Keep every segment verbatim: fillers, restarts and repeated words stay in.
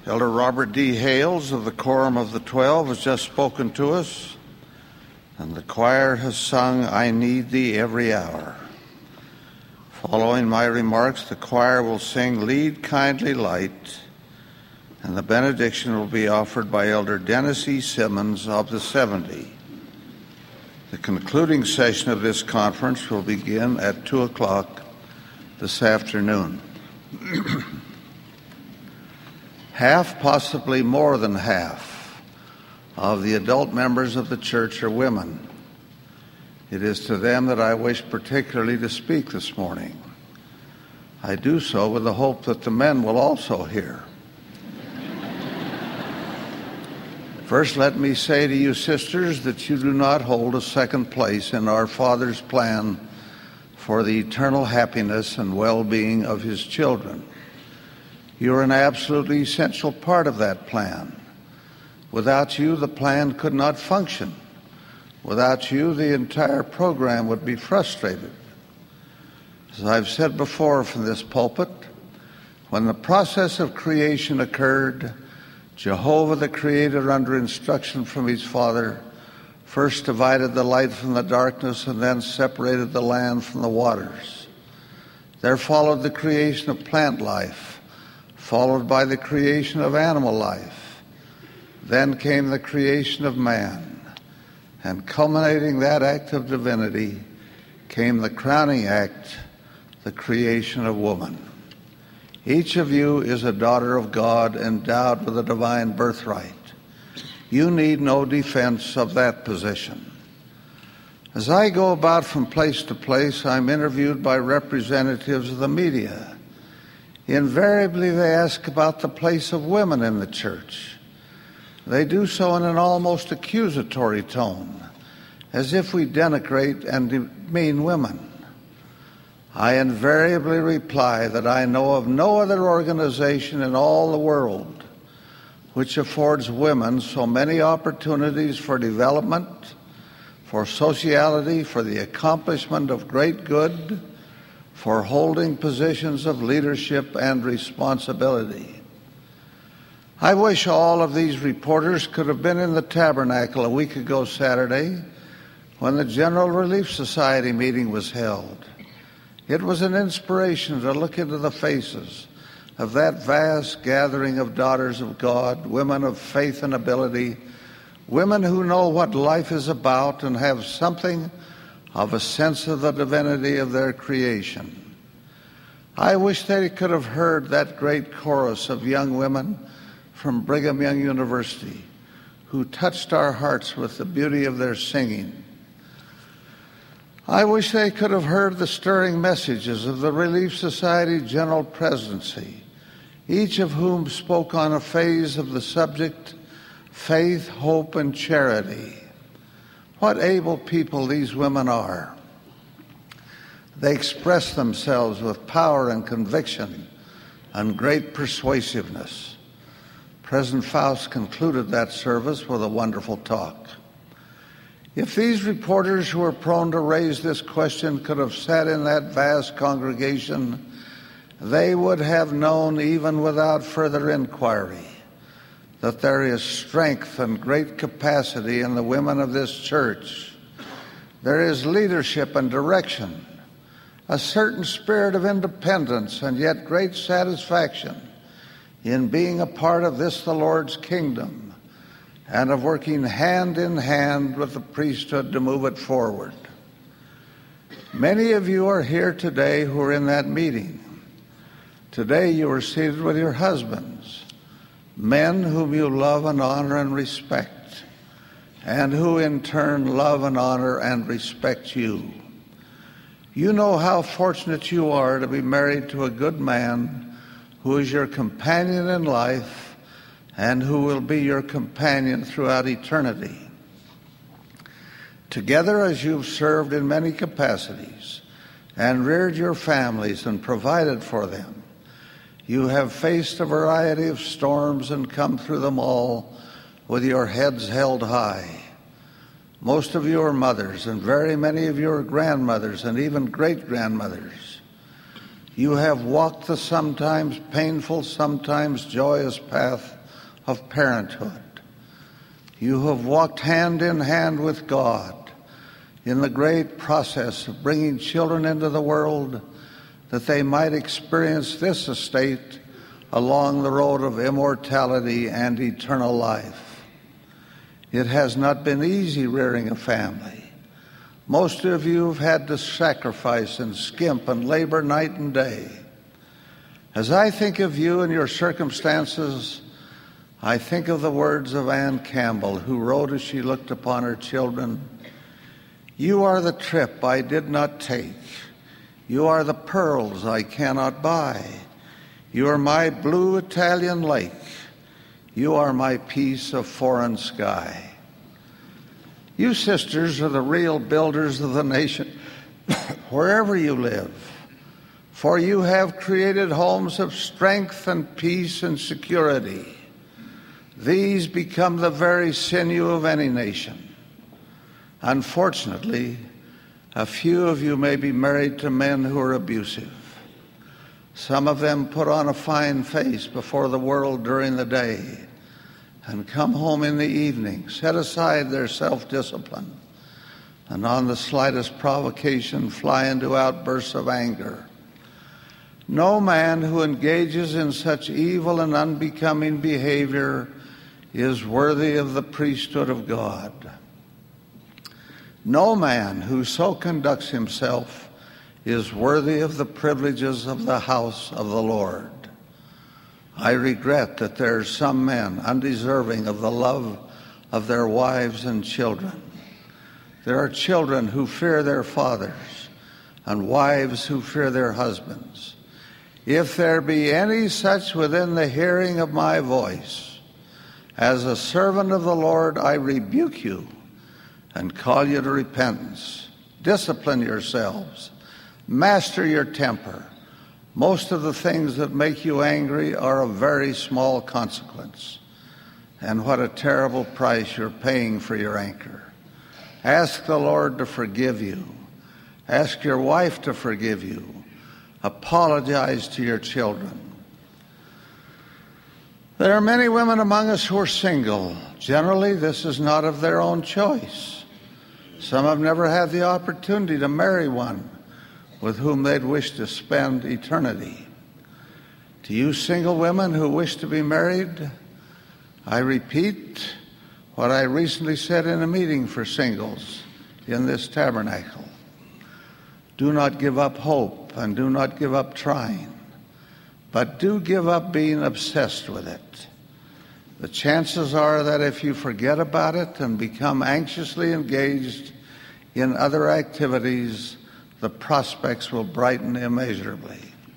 Elder Robert D. Hales of the Quorum of the Twelve has just spoken to us, and the choir has sung, "I Need Thee Every Hour." Following my remarks, the choir will sing "Lead Kindly Light," and the benediction will be offered by Elder Dennis E. Simmons of the seventy. The concluding session of this conference will begin at two o'clock this afternoon. Half, possibly more than half, of the adult members of the church are women. It is to them that I wish particularly to speak this morning. I do so with the hope that the men will also hear. First, let me say to you, sisters, that you do not hold a second place in our Father's plan for the eternal happiness and well-being of His children. You are an absolutely essential part of that plan. Without you, the plan could not function. Without you, the entire program would be frustrated. As I've said before from this pulpit, when the process of creation occurred, Jehovah the Creator, under instruction from His Father, first divided the light from the darkness and then separated the land from the waters. There followed the creation of plant life, followed by the creation of animal life. Then came the creation of man, and culminating that act of divinity came the crowning act, the creation of woman. Each of you is a daughter of God, endowed with a divine birthright. You need no defense of that position. As I go about from place to place, I'm interviewed by representatives of the media. Invariably, they ask about the place of women in the church. They do so in an almost accusatory tone, as if we denigrate and demean women. I invariably reply that I know of no other organization in all the world which affords women so many opportunities for development, for sociality, for the accomplishment of great good, for holding positions of leadership and responsibility. I wish all of these reporters could have been in the Tabernacle a week ago Saturday when the General Relief Society meeting was held. It was an inspiration to look into the faces of that vast gathering of daughters of God, women of faith and ability, women who know what life is about and have something of a sense of the divinity of their creation. I wish they could have heard that great chorus of young women from Brigham Young University who touched our hearts with the beauty of their singing. I wish they could have heard the stirring messages of the Relief Society General Presidency, each of whom spoke on a phase of the subject, faith, hope, and charity. What able people these women are. They express themselves with power and conviction and great persuasiveness. President Faust concluded that service with a wonderful talk. If these reporters who are prone to raise this question could have sat in that vast congregation, they would have known, even without further inquiry, that there is strength and great capacity in the women of this church. There is leadership and direction, a certain spirit of independence, and yet great satisfaction in being a part of this, the Lord's kingdom, and of working hand in hand with the priesthood to move it forward. Many of you are here today who are in that meeting. Today you are seated with your husbands, men whom you love and honor and respect, and who in turn love and honor and respect you. You know how fortunate you are to be married to a good man who is your companion in life and who will be your companion throughout eternity. Together, as you've served in many capacities and reared your families and provided for them, you have faced a variety of storms and come through them all with your heads held high. Most of you are mothers, and very many of you are grandmothers and even great-grandmothers. You have walked the sometimes painful, sometimes joyous path of parenthood. You have walked hand in hand with God in the great process of bringing children into the world that they might experience this estate along the road of immortality and eternal life. It has not been easy rearing a family. Most of you have had to sacrifice and skimp and labor night and day. As I think of you and your circumstances, I think of the words of Anne Campbell, who wrote as she looked upon her children, "You are the trip I did not take. You are the pearls I cannot buy. You are my blue Italian lake. You are my piece of foreign sky." You sisters are the real builders of the nation, wherever you live, for you have created homes of strength and peace and security. These become the very sinew of any nation. Unfortunately, a few of you may be married to men who are abusive. Some of them put on a fine face before the world during the day and come home in the evening, set aside their self-discipline, and on the slightest provocation fly into outbursts of anger. No man who engages in such evil and unbecoming behavior is worthy of the priesthood of God. No man who so conducts himself is worthy of the privileges of the house of the Lord. I regret that there are some men undeserving of the love of their wives and children. There are children who fear their fathers and wives who fear their husbands. If there be any such within the hearing of my voice, as a servant of the Lord, I rebuke you and call you to repentance. Discipline yourselves. Master your temper. Most of the things that make you angry are of very small consequence. And what a terrible price you're paying for your anger. Ask the Lord to forgive you. Ask your wife to forgive you. Apologize to your children. There are many women among us who are single. Generally, this is not of their own choice. Some have never had the opportunity to marry one with whom they'd wish to spend eternity. To you single women who wish to be married, I repeat what I recently said in a meeting for singles in this tabernacle. Do not give up hope and do not give up trying, but do give up being obsessed with it. The chances are that if you forget about it and become anxiously engaged in other activities, the prospects will brighten immeasurably.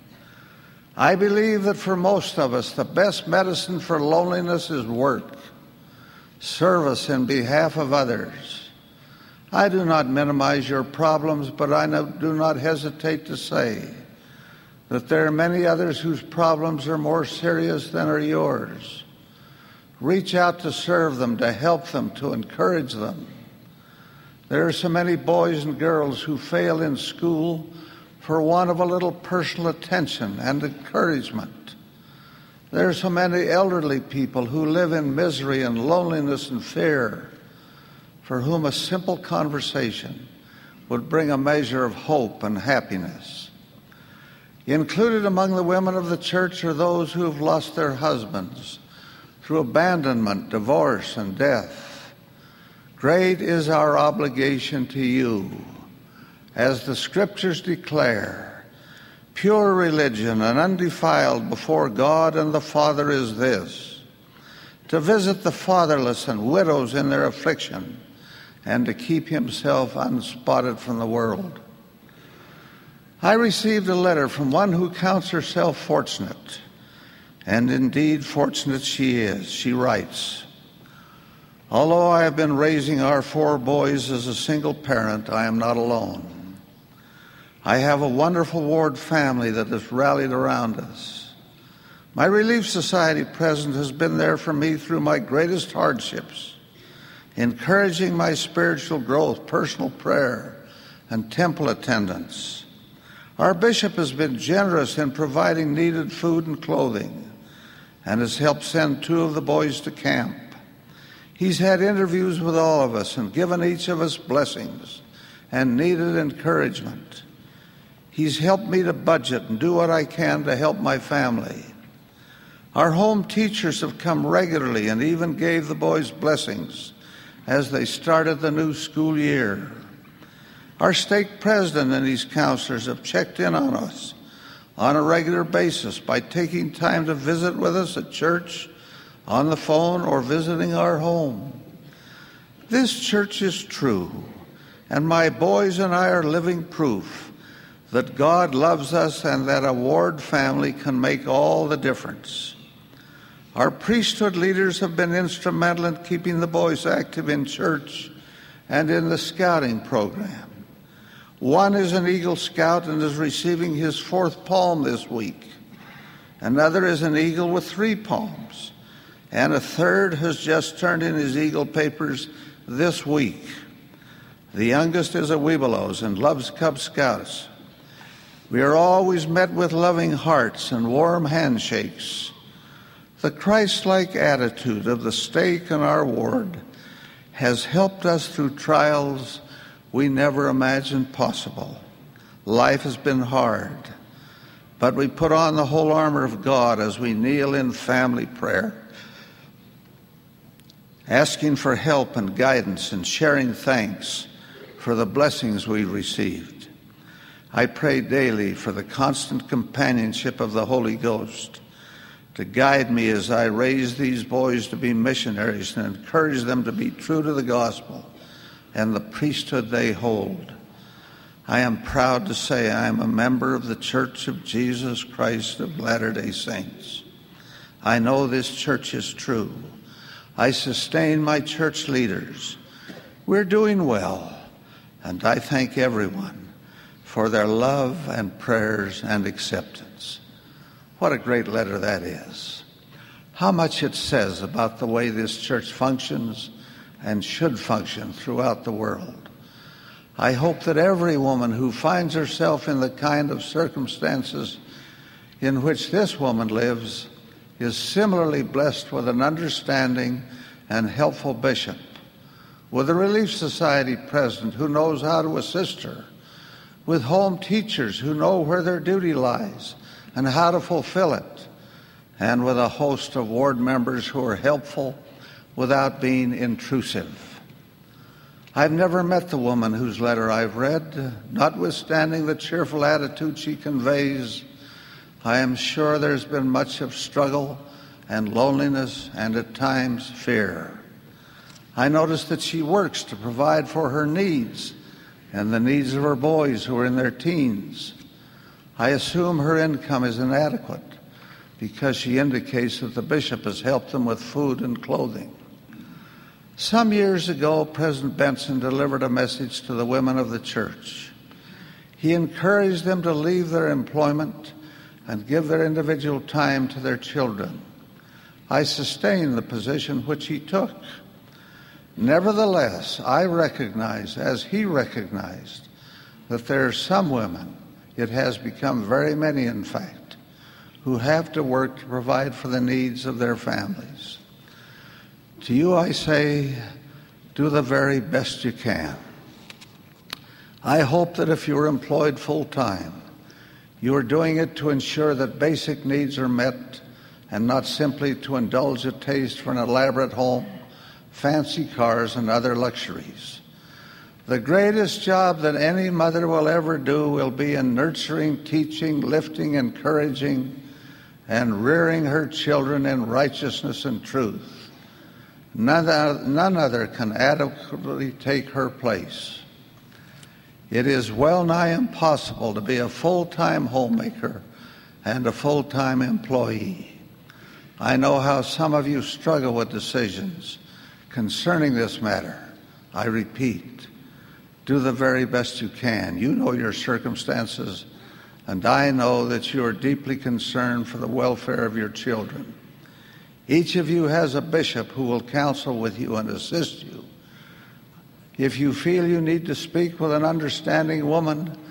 I believe that for most of us, the best medicine for loneliness is work, service in behalf of others. I do not minimize your problems, but I do not hesitate to say that there are many others whose problems are more serious than are yours. Reach out to serve them, to help them, to encourage them. There are so many boys and girls who fail in school for want of a little personal attention and encouragement. There are so many elderly people who live in misery and loneliness and fear, for whom a simple conversation would bring a measure of hope and happiness. Included among the women of the church are those who have lost their husbands through abandonment, divorce, and death. Great is our obligation to you. As the Scriptures declare, pure religion and undefiled before God and the Father is this, to visit the fatherless and widows in their affliction, and to keep himself unspotted from the world. I received a letter from one who counts herself fortunate, and indeed fortunate she is. She writes, "Although I have been raising our four boys as a single parent, I am not alone. I have a wonderful ward family that has rallied around us. My Relief Society president has been there for me through my greatest hardships, encouraging my spiritual growth, personal prayer, and temple attendance. Our bishop has been generous in providing needed food and clothing and has helped send two of the boys to camp. He's had interviews with all of us and given each of us blessings and needed encouragement. He's helped me to budget and do what I can to help my family. Our home teachers have come regularly and even gave the boys blessings as they started the new school year. Our stake president and his counselors have checked in on us on a regular basis by taking time to visit with us at church, on the phone, or visiting our home. This church is true, and my boys and I are living proof that God loves us and that a Ward family can make all the difference. Our priesthood leaders have been instrumental in keeping the boys active in church and in the scouting program. One is an Eagle Scout and is receiving his fourth palm this week. Another is an Eagle with three palms. And a third has just turned in his Eagle papers this week. The youngest is a Webelos and loves Cub Scouts. We are always met with loving hearts and warm handshakes. The Christ-like attitude of the stake in our ward has helped us through trials we never imagined possible. Life has been hard, but we put on the whole armor of God as we kneel in family prayer, asking for help and guidance and sharing thanks for the blessings we received. I pray daily for the constant companionship of the Holy Ghost to guide me as I raise these boys to be missionaries and encourage them to be true to the gospel and the priesthood they hold. I am proud to say I am a member of the Church of Jesus Christ of Latter-day Saints. I know this church is true. I sustain my church leaders. We're doing well, and I thank everyone for their love and prayers and acceptance. What a great letter that is. How much it says about the way this church functions and should function throughout the world. I hope that every woman who finds herself in the kind of circumstances in which this woman lives is similarly blessed with an understanding and helpful bishop, with a Relief Society president who knows how to assist her, with home teachers who know where their duty lies and how to fulfill it, and with a host of ward members who are helpful without being intrusive. I've never met the woman whose letter I've read. Notwithstanding the cheerful attitude she conveys, I am sure there's been much of struggle and loneliness and at times fear. I notice that she works to provide for her needs and the needs of her boys who are in their teens. I assume her income is inadequate because she indicates that the bishop has helped them with food and clothing. Some years ago, President Benson delivered a message to the women of the church. He encouraged them to leave their employment and give their individual time to their children. I sustain the position which he took. Nevertheless, I recognize, as he recognized, that there are some women, it has become very many in fact, who have to work to provide for the needs of their families. To you I say, do the very best you can. I hope that if you're employed full-time, you are doing it to ensure that basic needs are met and not simply to indulge a taste for an elaborate home, fancy cars, and other luxuries. The greatest job that any mother will ever do will be in nurturing, teaching, lifting, encouraging, and rearing her children in righteousness and truth. None other, none other can adequately take her place. It is well nigh impossible to be a full-time homemaker and a full-time employee. I know how some of you struggle with decisions concerning this matter. I repeat, do the very best you can. You know your circumstances, and I know that you are deeply concerned for the welfare of your children. Each of you has a bishop who will counsel with you and assist you. If you feel you need to speak with an understanding woman,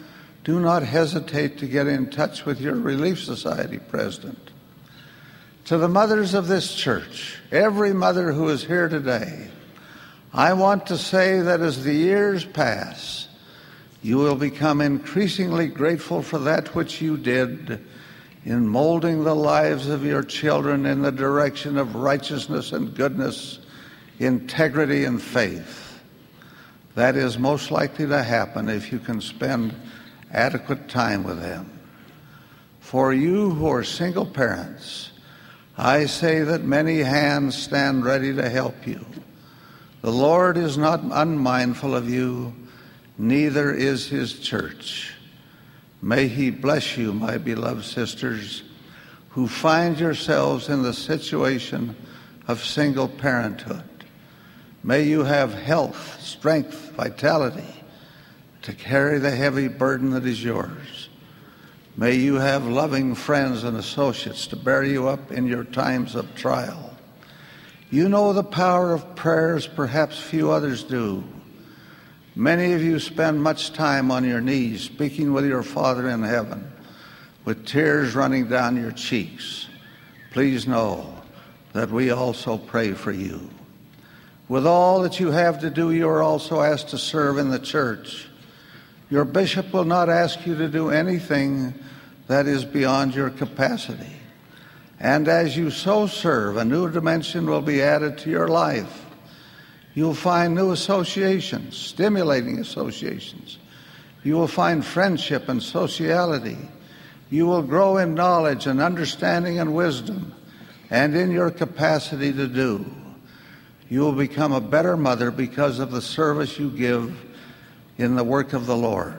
do not hesitate to get in touch with your Relief Society president. To the mothers of this church, every mother who is here today, I want to say that as the years pass, you will become increasingly grateful for that which you did in molding the lives of your children in the direction of righteousness and goodness, integrity and faith. That is most likely to happen if you can spend adequate time with them. For you who are single parents, I say that many hands stand ready to help you. The Lord is not unmindful of you, neither is his church. May he bless you, my beloved sisters, who find yourselves in the situation of single parenthood. May you have health, strength, vitality to carry the heavy burden that is yours. May you have loving friends and associates to bear you up in your times of trial. You know the power of prayers perhaps few others do. Many of you spend much time on your knees speaking with your Father in heaven, with tears running down your cheeks. Please know that we also pray for you. With all that you have to do, you are also asked to serve in the church. Your bishop will not ask you to do anything that is beyond your capacity. And as you so serve, a new dimension will be added to your life. You'll find new associations, stimulating associations. You will find friendship and sociality. You will grow in knowledge and understanding and wisdom, and in your capacity to do. You will become a better mother because of the service you give in the work of the Lord.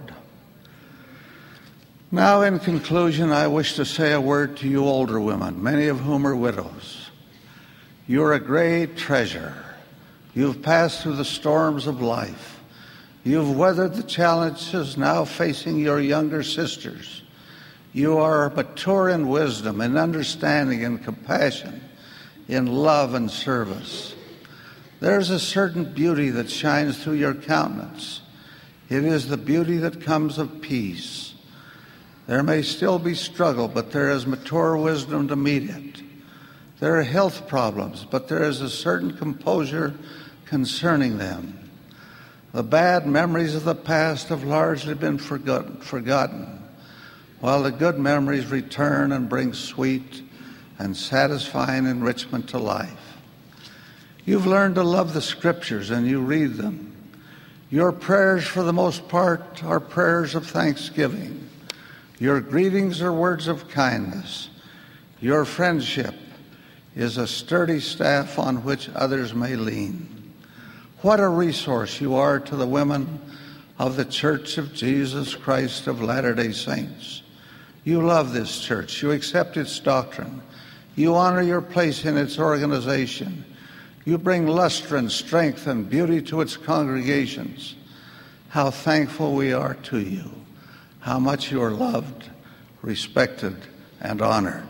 Now, in conclusion, I wish to say a word to you older women, many of whom are widows. You're a great treasure. You've passed through the storms of life. You've weathered the challenges now facing your younger sisters. You are mature in wisdom, in understanding, in compassion, in love and service. There's a certain beauty that shines through your countenance. It is the beauty that comes of peace. There may still be struggle, but there is mature wisdom to meet it. There are health problems, but there is a certain composure concerning them. The bad memories of the past have largely been forgotten, while the good memories return and bring sweet and satisfying enrichment to life. You've learned to love the Scriptures and you read them. Your prayers, for the most part, are prayers of thanksgiving. Your greetings are words of kindness. Your friendship is a sturdy staff on which others may lean. What a resource you are to the women of the Church of Jesus Christ of Latter-day Saints. You love this church. You accept its doctrine. You honor your place in its organization. You bring luster and strength and beauty to its congregations. How thankful we are to you. How much you are loved, respected, and honored.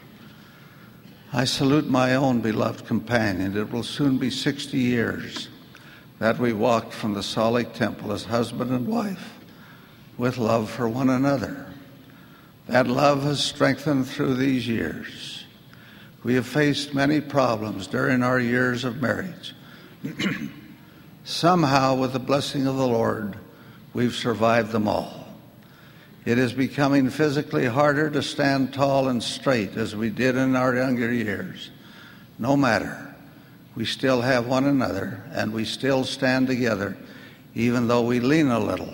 I salute my own beloved companion. It will soon be sixty years that we walked from the Salt Lake Temple as husband and wife with love for one another. That love has strengthened through these years. We have faced many problems during our years of marriage. Somehow, with the blessing of the Lord, we've survived them all. It is becoming physically harder to stand tall and straight as we did in our younger years. No matter, we still have one another, and we still stand together, even though we lean a little.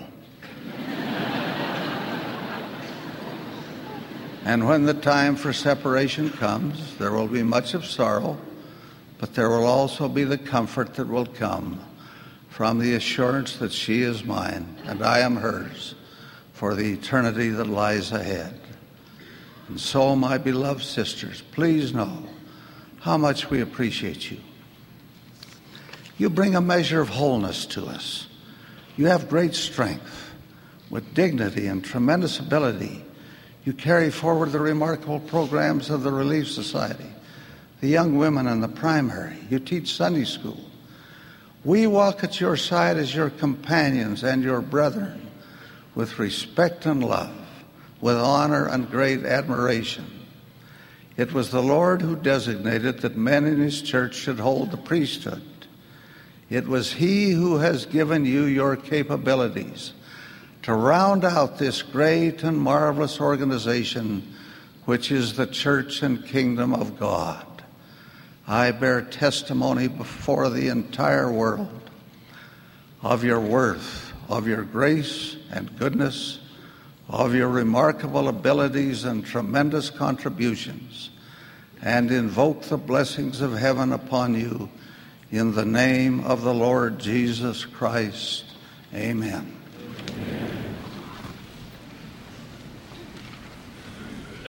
And when the time for separation comes, there will be much of sorrow, but there will also be the comfort that will come from the assurance that she is mine and I am hers for the eternity that lies ahead. And so, my beloved sisters, please know how much we appreciate you. You bring a measure of wholeness to us. You have great strength. With dignity and tremendous ability, you carry forward the remarkable programs of the Relief Society, the young women in the primary. You teach Sunday school. We walk at your side as your companions and your brethren. with respect and love, with honor and great admiration. It was the Lord who designated that men in his church should hold the priesthood. It was he who has given you your capabilities to round out this great and marvelous organization, which is the church and kingdom of God. I bear testimony before the entire world of your worth, of your grace and goodness, of your remarkable abilities and tremendous contributions, and invoke the blessings of heaven upon you in the name of the Lord Jesus Christ. Amen.